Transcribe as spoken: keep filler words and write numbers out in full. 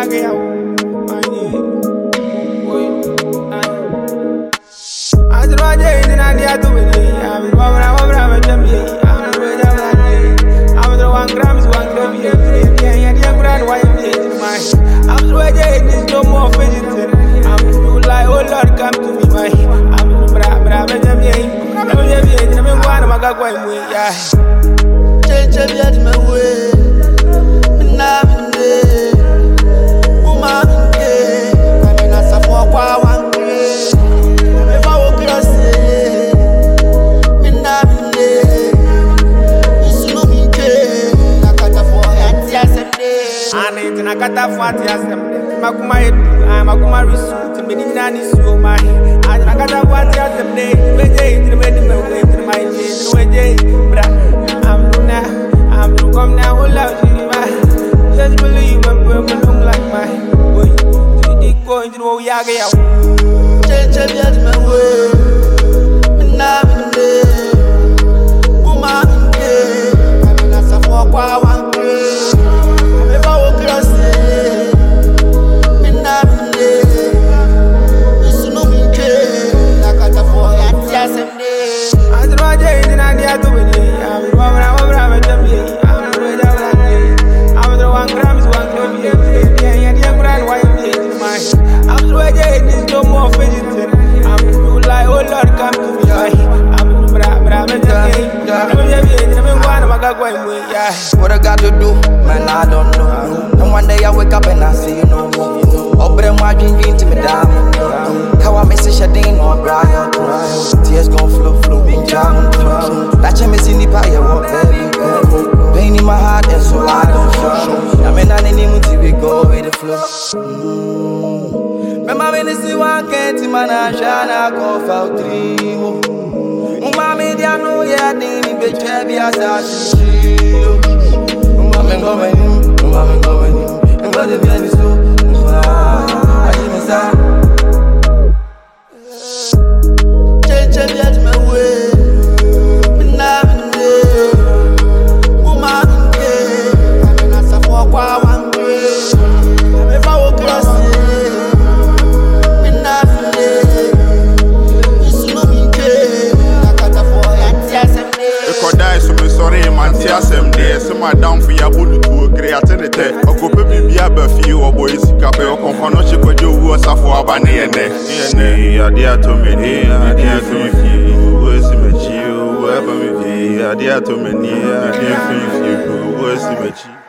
yage yawo. Azroje inna dia to me. I'm bawra bawra me jambi. I'm the jambi. I'm the one grams one gram. Yeah, yeah, yeah, brand why me my. I'm Azroje in this no more fidgeting. I'm you like oh Lord come to me my. I'm bra bra me jambi. I'm jambi. I'm going maga kwa mwe ya. Change me at my way. Na minde. Uma minde. Kami na safwa kwa wangre. Eva wokrasi. Mina minde. Isulu minde. Nakata fo yati asemde. Ane tina kata fo yati asemde. Makuma edu. Makuma risu. Timini nani suo mahi. Ane nakata fo yati asemde. Weje tina wedi mewe. Tina mahi. Tina weje. Bra. I'm Luna. I'm Luna. Come now. Hold out. Just believe I'm purple long like my boy. You go into the yage yawo. Change me at my way. Mina minde. Uma minde. Kami na safwa kwa wangre. Eva wokrasi. Mina minde. Isulu minde. Nakata fo yati asemde. Azroje inna dia to me. I'm bawra bawra me jambi. I'm the jambi. I'm the one grams one gram. Yeah, yeah, yeah, brand why me my. Azroje in this no more fidgeting. I'm you like oh Lord come to me. I'm bra bra me jambi. I'm jambi. I'm going maga kwa mwe ya. What I got to do, man, I don't know. And one day I wake up and I see you no more. Obre my dream dream to me down. How I miss a shading or Brian. Tears gon' flow, flow, in jam. That you miss in the pie, what baby, baby. Pain in my heart, and so I don't show. I mean, I need him to we go with the flow. Remember when you see one can't man, I shine, I go out three. Mama, dia no ya dini be chebi asasi. Mama ngomeni, mama ngomeni. Ngode bien so. Ayi mesa. Change me at my way. Mina minde. Uma minde. Kami na safwa kwa wangre. Eva wokrasi. Mina minde. Isulu minde. Ekodai so me sorry man ti asem de se ma down for ya bolu to create ne te okope bibia ba fi o boy sika pe o konfa no che kwaje owu osafo aba ne ye ne ne ade ato me ni ade ato me fi o si me chi o aba me fi ade ato me ni ade fi fi o si me chi